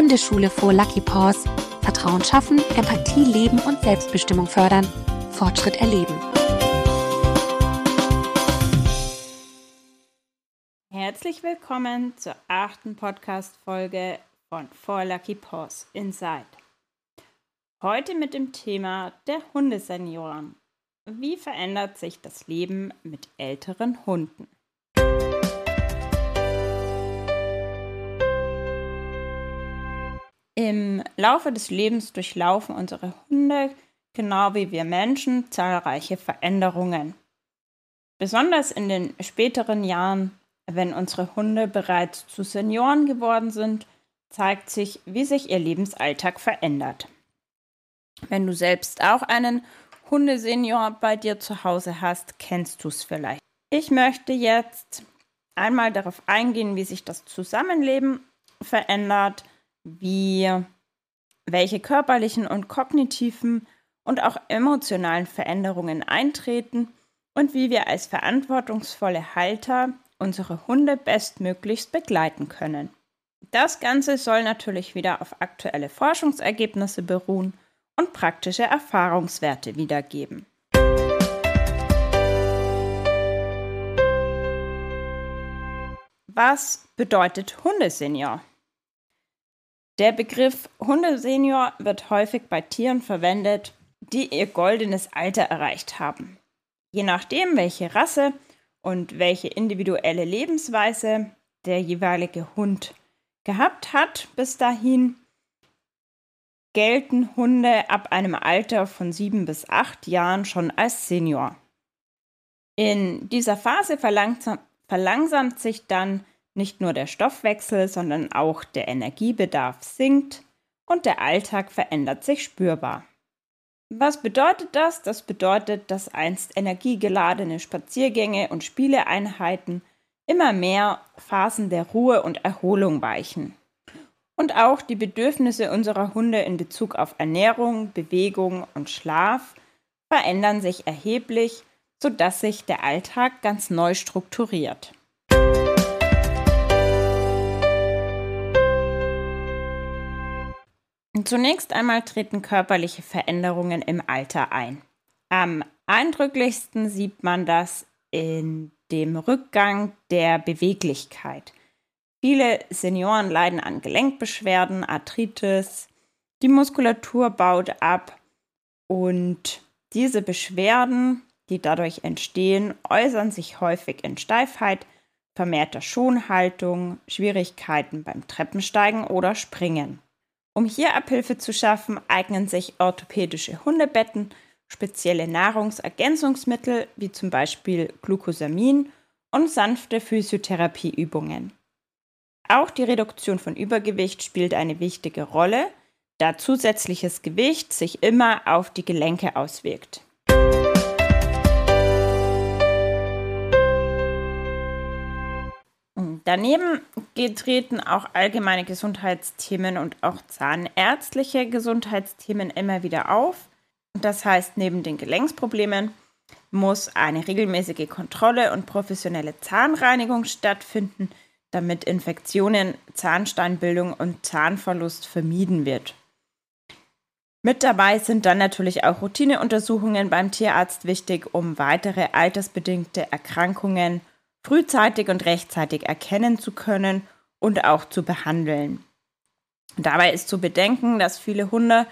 Hundeschule for Lucky Paws. Vertrauen schaffen, Empathie leben und Selbstbestimmung fördern. Fortschritt erleben. Herzlich willkommen zur 8. Podcast-Folge von For Lucky Paws Inside. Heute mit dem Thema der Hundesenioren. Wie verändert sich das Leben mit älteren Hunden? Im Laufe des Lebens durchlaufen unsere Hunde, genau wie wir Menschen, zahlreiche Veränderungen. Besonders in den späteren Jahren, wenn unsere Hunde bereits zu Senioren geworden sind, zeigt sich, wie sich ihr Lebensalltag verändert. Wenn du selbst auch einen Hundesenior bei dir zu Hause hast, kennst du es vielleicht. Ich möchte jetzt einmal darauf eingehen, wie sich das Zusammenleben verändert, welche körperlichen und kognitiven und auch emotionalen Veränderungen eintreten und wie wir als verantwortungsvolle Halter unsere Hunde bestmöglichst begleiten können. Das Ganze soll natürlich wieder auf aktuelle Forschungsergebnisse beruhen und praktische Erfahrungswerte wiedergeben. Was bedeutet Hundesenior? Der Begriff Hundesenior wird häufig bei Tieren verwendet, die ihr goldenes Alter erreicht haben. Je nachdem, welche Rasse und welche individuelle Lebensweise der jeweilige Hund gehabt hat, bis dahin gelten Hunde ab einem Alter von 7 bis 8 Jahren schon als Senior. In dieser Phase verlangsamt sich dann nicht nur der Stoffwechsel, sondern auch der Energiebedarf sinkt und der Alltag verändert sich spürbar. Was bedeutet das? Das bedeutet, dass einst energiegeladene Spaziergänge und Spieleeinheiten immer mehr Phasen der Ruhe und Erholung weichen. Und auch die Bedürfnisse unserer Hunde in Bezug auf Ernährung, Bewegung und Schlaf verändern sich erheblich, sodass sich der Alltag ganz neu strukturiert. Zunächst einmal treten körperliche Veränderungen im Alter ein. Am eindrücklichsten sieht man das in dem Rückgang der Beweglichkeit. Viele Senioren leiden an Gelenkbeschwerden, Arthritis, die Muskulatur baut ab und diese Beschwerden, die dadurch entstehen, äußern sich häufig in Steifheit, vermehrter Schonhaltung, Schwierigkeiten beim Treppensteigen oder Springen. Um hier Abhilfe zu schaffen, eignen sich orthopädische Hundebetten, spezielle Nahrungsergänzungsmittel wie zum Beispiel Glucosamin und sanfte Physiotherapieübungen. Auch die Reduktion von Übergewicht spielt eine wichtige Rolle, da zusätzliches Gewicht sich immer auf die Gelenke auswirkt. Daneben treten auch allgemeine Gesundheitsthemen und auch zahnärztliche Gesundheitsthemen immer wieder auf. Das heißt, neben den Gelenksproblemen muss eine regelmäßige Kontrolle und professionelle Zahnreinigung stattfinden, damit Infektionen, Zahnsteinbildung und Zahnverlust vermieden wird. Mit dabei sind dann natürlich auch Routineuntersuchungen beim Tierarzt wichtig, um weitere altersbedingte Erkrankungen frühzeitig und rechtzeitig erkennen zu können und auch zu behandeln. Dabei ist zu bedenken, dass viele Hunde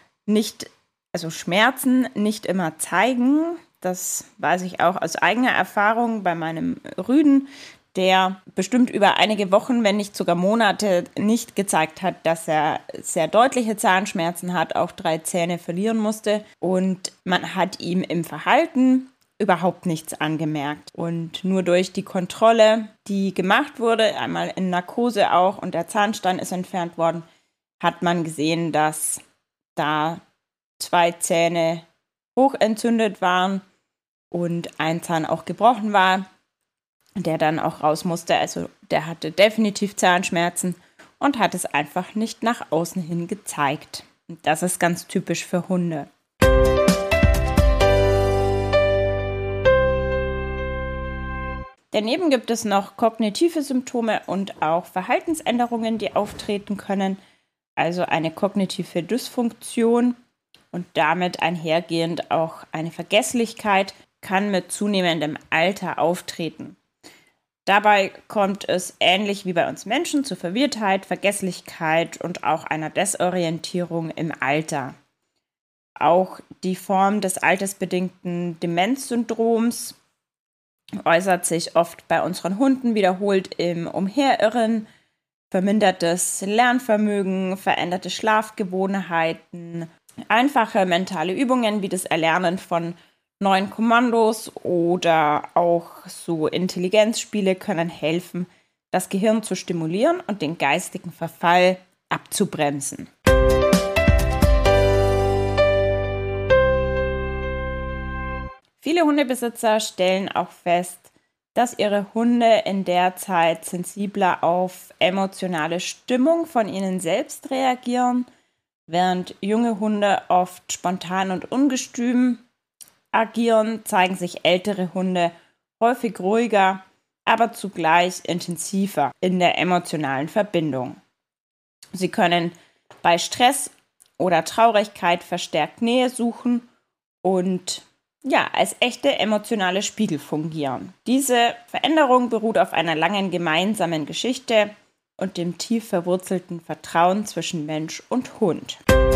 Schmerzen nicht immer zeigen. Das weiß ich auch aus eigener Erfahrung bei meinem Rüden, der bestimmt über einige Wochen, wenn nicht sogar Monate, nicht gezeigt hat, dass er sehr deutliche Zahnschmerzen hat, auch 3 Zähne verlieren musste. Und man hat ihm im Verhalten überhaupt nichts angemerkt. Und nur durch die Kontrolle, die gemacht wurde, einmal in Narkose auch und der Zahnstein ist entfernt worden, hat man gesehen, dass da 2 Zähne hochentzündet waren und ein Zahn auch gebrochen war, der dann auch raus musste. Also der hatte definitiv Zahnschmerzen und hat es einfach nicht nach außen hin gezeigt. Und das ist ganz typisch für Hunde. Daneben gibt es noch kognitive Symptome und auch Verhaltensänderungen, die auftreten können. also eine kognitive Dysfunktion und damit einhergehend auch eine Vergesslichkeit, kann mit zunehmendem Alter auftreten. Dabei kommt es ähnlich wie bei uns Menschen zu Verwirrtheit, Vergesslichkeit und auch einer Desorientierung im Alter. Auch die Form des altersbedingten Demenzsyndroms äußert sich oft bei unseren Hunden wiederholt im Umherirren, vermindertes Lernvermögen, veränderte Schlafgewohnheiten, einfache mentale Übungen wie das Erlernen von neuen Kommandos oder auch so Intelligenzspiele können helfen, das Gehirn zu stimulieren und den geistigen Verfall abzubremsen. Viele Hundebesitzer stellen auch fest, dass ihre Hunde in der Zeit sensibler auf emotionale Stimmung von ihnen selbst reagieren, während junge Hunde oft spontan und ungestüm agieren, zeigen sich ältere Hunde häufig ruhiger, aber zugleich intensiver in der emotionalen Verbindung. Sie können bei Stress oder Traurigkeit verstärkt Nähe suchen und als echte emotionale Spiegel fungieren. Diese Veränderung beruht auf einer langen gemeinsamen Geschichte und dem tief verwurzelten Vertrauen zwischen Mensch und Hund.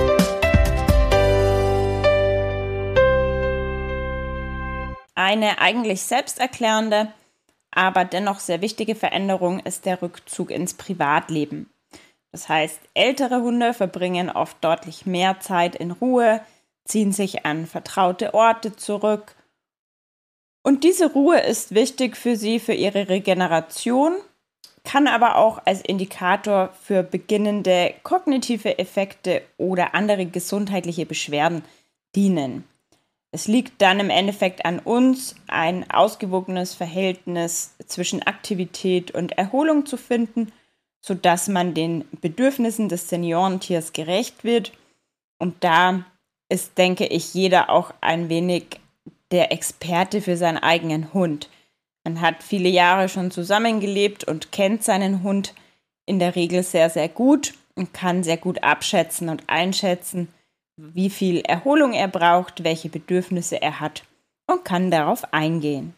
Eine eigentlich selbsterklärende, aber dennoch sehr wichtige Veränderung ist der Rückzug ins Privatleben. Das heißt, ältere Hunde verbringen oft deutlich mehr Zeit in Ruhe, ziehen sich an vertraute Orte zurück. Und diese Ruhe ist wichtig für sie, für ihre Regeneration, kann aber auch als Indikator für beginnende kognitive Effekte oder andere gesundheitliche Beschwerden dienen. Es liegt dann im Endeffekt an uns, ein ausgewogenes Verhältnis zwischen Aktivität und Erholung zu finden, sodass man den Bedürfnissen des Seniorentiers gerecht wird. Und da ist, denke ich, jeder auch ein wenig der Experte für seinen eigenen Hund. Man hat viele Jahre schon zusammengelebt und kennt seinen Hund in der Regel sehr, sehr gut und kann sehr gut abschätzen und einschätzen, wie viel Erholung er braucht, welche Bedürfnisse er hat und kann darauf eingehen.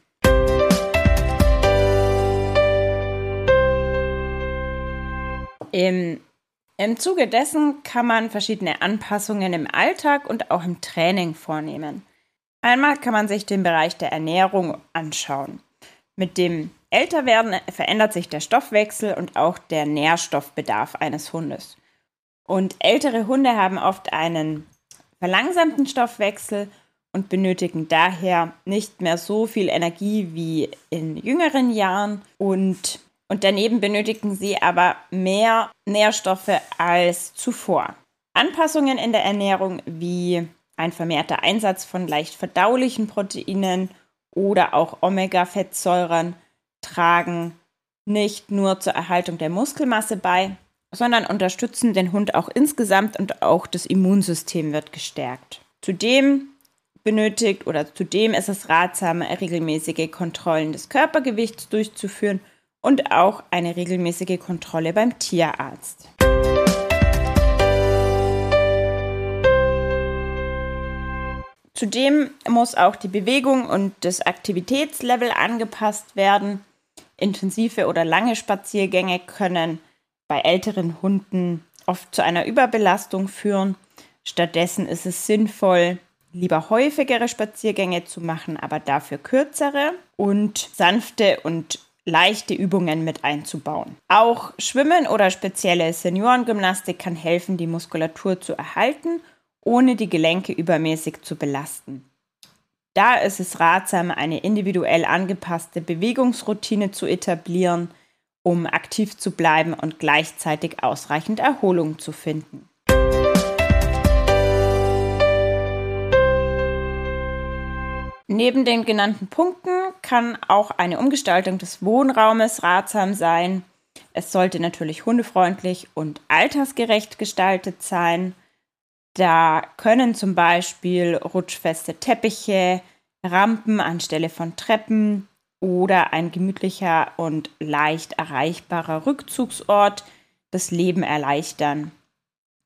Im Zuge dessen kann man verschiedene Anpassungen im Alltag und auch im Training vornehmen. Einmal kann man sich den Bereich der Ernährung anschauen. Mit dem Älterwerden verändert sich der Stoffwechsel und auch der Nährstoffbedarf eines Hundes. Und ältere Hunde haben oft einen verlangsamten Stoffwechsel und benötigen daher nicht mehr so viel Energie wie in jüngeren Jahren und daneben benötigen sie aber mehr Nährstoffe als zuvor. Anpassungen in der Ernährung wie ein vermehrter Einsatz von leicht verdaulichen Proteinen oder auch Omega-Fettsäuren tragen nicht nur zur Erhaltung der Muskelmasse bei, sondern unterstützen den Hund auch insgesamt und auch das Immunsystem wird gestärkt. Zudem ist es ratsam, regelmäßige Kontrollen des Körpergewichts durchzuführen und auch eine regelmäßige Kontrolle beim Tierarzt. Zudem muss auch die Bewegung und das Aktivitätslevel angepasst werden. Intensive oder lange Spaziergänge können bei älteren Hunden oft zu einer Überbelastung führen. Stattdessen ist es sinnvoll, lieber häufigere Spaziergänge zu machen, aber dafür kürzere und sanfte und leichte Übungen mit einzubauen. Auch Schwimmen oder spezielle Seniorengymnastik kann helfen, die Muskulatur zu erhalten, ohne die Gelenke übermäßig zu belasten. Da ist es ratsam, eine individuell angepasste Bewegungsroutine zu etablieren, um aktiv zu bleiben und gleichzeitig ausreichend Erholung zu finden. Neben den genannten Punkten kann auch eine Umgestaltung des Wohnraumes ratsam sein. Es sollte natürlich hundefreundlich und altersgerecht gestaltet sein. Da können zum Beispiel rutschfeste Teppiche, Rampen anstelle von Treppen oder ein gemütlicher und leicht erreichbarer Rückzugsort das Leben erleichtern.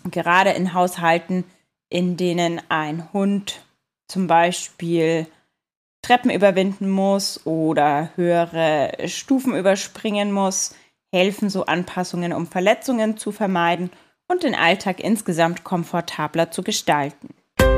Gerade in Haushalten, in denen ein Hund zum Beispiel Treppen überwinden muss oder höhere Stufen überspringen muss, helfen so Anpassungen, um Verletzungen zu vermeiden und den Alltag insgesamt komfortabler zu gestalten.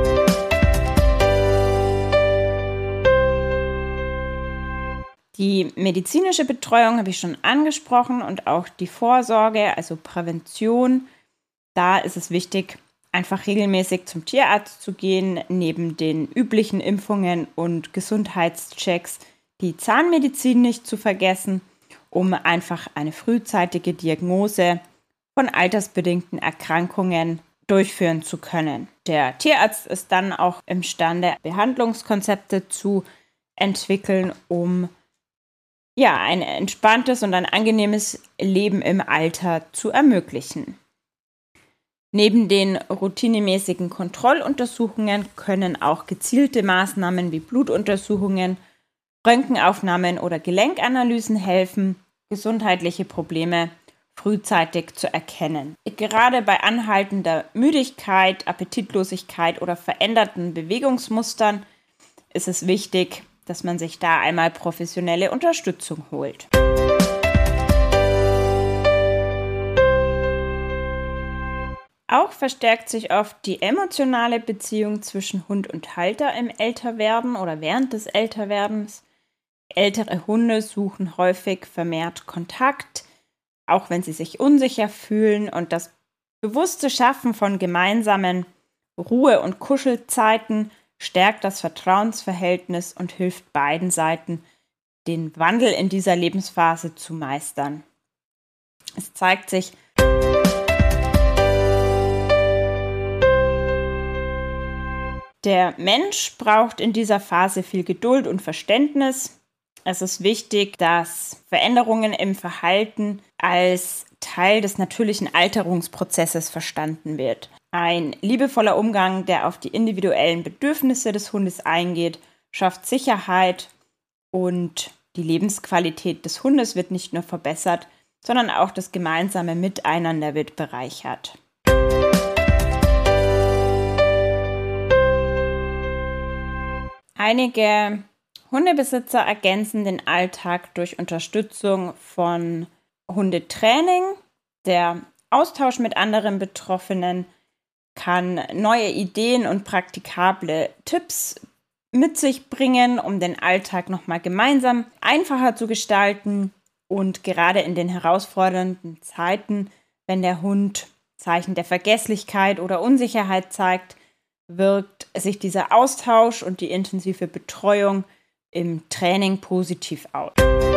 Die medizinische Betreuung habe ich schon angesprochen und auch die Vorsorge, also Prävention. Da ist es wichtig, einfach regelmäßig zum Tierarzt zu gehen, neben den üblichen Impfungen und Gesundheitschecks die Zahnmedizin nicht zu vergessen, um einfach eine frühzeitige Diagnose von altersbedingten Erkrankungen durchführen zu können. Der Tierarzt ist dann auch imstande, Behandlungskonzepte zu entwickeln, um ein entspanntes und ein angenehmes Leben im Alter zu ermöglichen. Neben den routinemäßigen Kontrolluntersuchungen können auch gezielte Maßnahmen wie Blutuntersuchungen, Röntgenaufnahmen oder Gelenkanalysen helfen, gesundheitliche Probleme frühzeitig zu erkennen. Gerade bei anhaltender Müdigkeit, Appetitlosigkeit oder veränderten Bewegungsmustern ist es wichtig, dass man sich da einmal professionelle Unterstützung holt. Auch verstärkt sich oft die emotionale Beziehung zwischen Hund und Halter im Älterwerden oder während des Älterwerdens. Ältere Hunde suchen häufig vermehrt Kontakt, auch wenn sie sich unsicher fühlen, und das bewusste Schaffen von gemeinsamen Ruhe- und Kuschelzeiten stärkt das Vertrauensverhältnis und hilft beiden Seiten, den Wandel in dieser Lebensphase zu meistern. Es zeigt sich, der Mensch braucht in dieser Phase viel Geduld und Verständnis. Es ist wichtig, dass Veränderungen im Verhalten als Teil des natürlichen Alterungsprozesses verstanden wird. Ein liebevoller Umgang, der auf die individuellen Bedürfnisse des Hundes eingeht, schafft Sicherheit und die Lebensqualität des Hundes wird nicht nur verbessert, sondern auch das gemeinsame Miteinander wird bereichert. Einige Hundebesitzer ergänzen den Alltag durch Unterstützung von Hundetraining. Der Austausch mit anderen Betroffenen kann neue Ideen und praktikable Tipps mit sich bringen, um den Alltag nochmal gemeinsam einfacher zu gestalten. Und gerade in den herausfordernden Zeiten, wenn der Hund Zeichen der Vergesslichkeit oder Unsicherheit zeigt, wirkt sich dieser Austausch und die intensive Betreuung im Training positiv aus.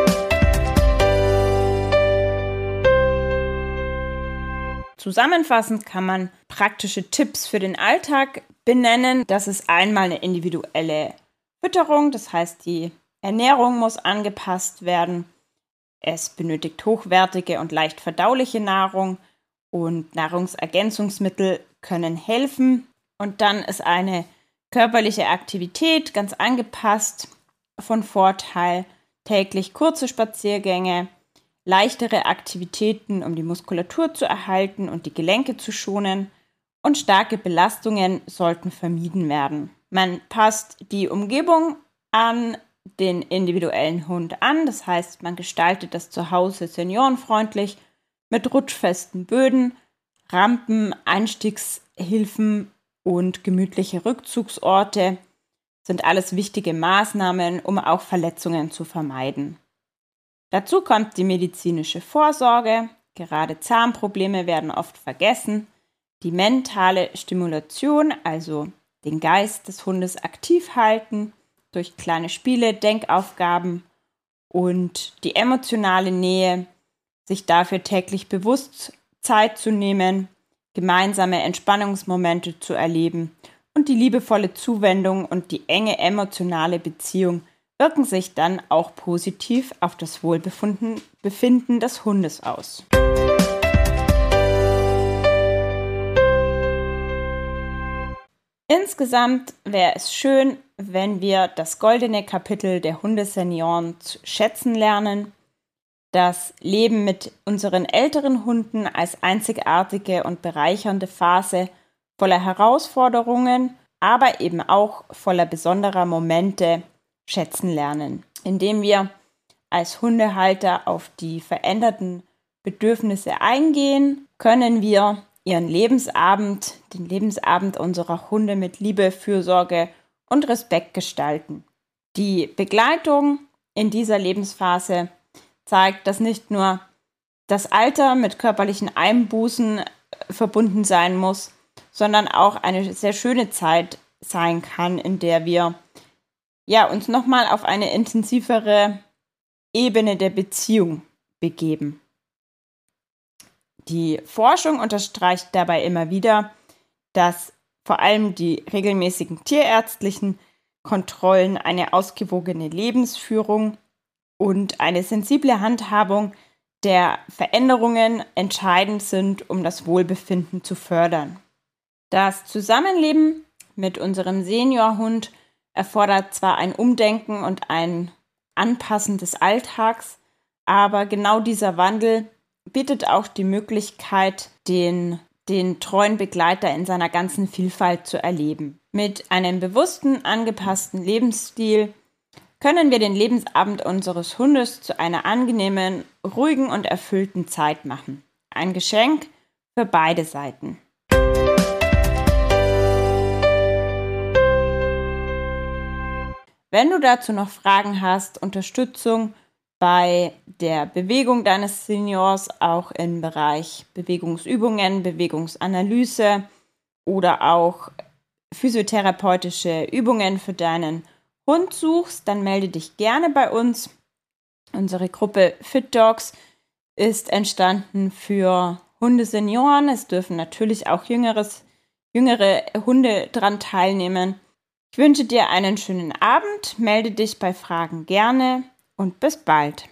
Zusammenfassend kann man praktische Tipps für den Alltag benennen. Das ist einmal eine individuelle Fütterung, das heißt, die Ernährung muss angepasst werden. Es benötigt hochwertige und leicht verdauliche Nahrung und Nahrungsergänzungsmittel können helfen. Und dann ist eine körperliche Aktivität ganz angepasst von Vorteil. Täglich kurze Spaziergänge, leichtere Aktivitäten, um die Muskulatur zu erhalten und die Gelenke zu schonen, und starke Belastungen sollten vermieden werden. Man passt die Umgebung an den individuellen Hund an, das heißt, man gestaltet das Zuhause seniorenfreundlich mit rutschfesten Böden, Rampen, Einstiegshilfen und gemütliche Rückzugsorte sind alles wichtige Maßnahmen, um auch Verletzungen zu vermeiden. Dazu kommt die medizinische Vorsorge. Gerade Zahnprobleme werden oft vergessen. Die mentale Stimulation, also den Geist des Hundes aktiv halten, durch kleine Spiele, Denkaufgaben und die emotionale Nähe, sich dafür täglich bewusst Zeit zu nehmen, gemeinsame Entspannungsmomente zu erleben und die liebevolle Zuwendung und die enge emotionale Beziehung wirken sich dann auch positiv auf das Wohlbefinden des Hundes aus. Insgesamt wäre es schön, wenn wir das goldene Kapitel der Hundesenioren schätzen lernen. das Leben mit unseren älteren Hunden als einzigartige und bereichernde Phase voller Herausforderungen, aber eben auch voller besonderer Momente schätzen lernen, indem wir als Hundehalter auf die veränderten Bedürfnisse eingehen, können wir den Lebensabend unserer Hunde mit Liebe, Fürsorge und Respekt gestalten. Die Begleitung in dieser Lebensphase zeigt, dass nicht nur das Alter mit körperlichen Einbußen verbunden sein muss, sondern auch eine sehr schöne Zeit sein kann, in der wir uns nochmal auf eine intensivere Ebene der Beziehung begeben. Die Forschung unterstreicht dabei immer wieder, dass vor allem die regelmäßigen tierärztlichen Kontrollen, eine ausgewogene Lebensführung und eine sensible Handhabung der Veränderungen entscheidend sind, um das Wohlbefinden zu fördern. Das Zusammenleben mit unserem Seniorhund erfordert zwar ein Umdenken und ein Anpassen des Alltags, aber genau dieser Wandel bietet auch die Möglichkeit, den treuen Begleiter in seiner ganzen Vielfalt zu erleben. Mit einem bewussten, angepassten Lebensstil können wir den Lebensabend unseres Hundes zu einer angenehmen, ruhigen und erfüllten Zeit machen. Ein Geschenk für beide Seiten. Wenn du dazu noch Fragen hast, Unterstützung bei der Bewegung deines Seniors, auch im Bereich Bewegungsübungen, Bewegungsanalyse oder auch physiotherapeutische Übungen für deinen Hund suchst, dann melde dich gerne bei uns. Unsere Gruppe Fit Dogs ist entstanden für Hundesenioren. Es dürfen natürlich auch jüngere Hunde daran teilnehmen. Ich wünsche dir einen schönen Abend, melde dich bei Fragen gerne und bis bald.